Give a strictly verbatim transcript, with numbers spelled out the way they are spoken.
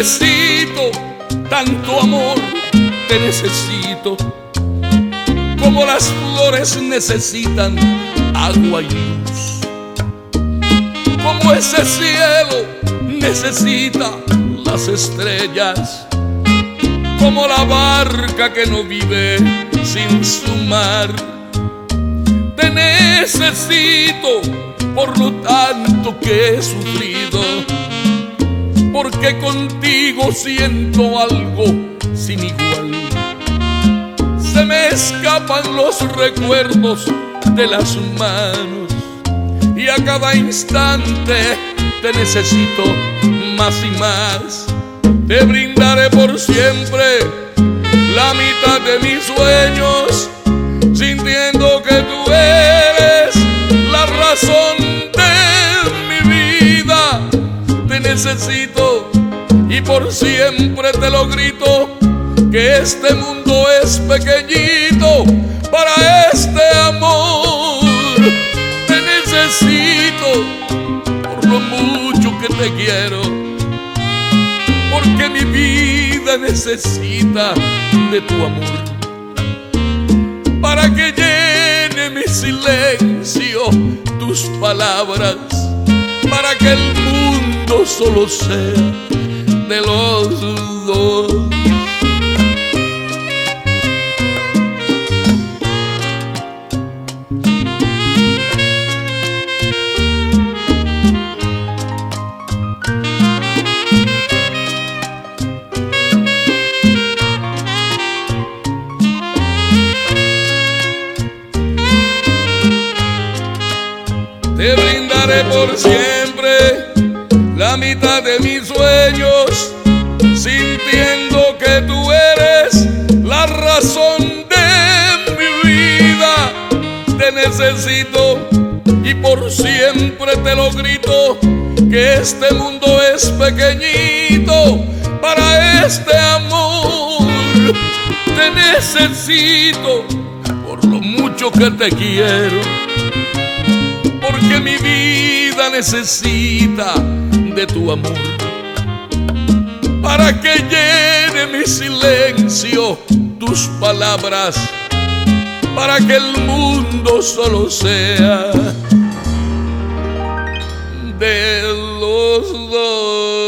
necesito, tanto amor te necesito, como las flores necesitan agua y luz, como ese cielo necesita las estrellas, como la barca que no vive sin su mar. Te necesito por lo tanto que he sufrido, porque contigo siento algo sin igual. Se me escapan los recuerdos de las manos y a cada instante te necesito más y más. Te brindaré por siempre la mitad de mis sueños, sintiendo que tú eres la razón de mi vida. Te necesito y por siempre te lo grito, que este mundo es pequeñito para este amor. Te necesito por lo mucho que te quiero, porque mi vida necesita de tu amor, para que llene mi silencio tus palabras, para que el mundo solo sea de los dos. Te brindaré por siempre la mitad de mis sueños, sintiendo que tú eres la razón de mi vida. Te necesito y por siempre te lo grito, que este mundo es pequeñito para este amor. Te necesito por lo mucho que te quiero, porque mi vida necesita de tu amor, para que llene mi silencio tus palabras, para que el mundo solo sea de los dos.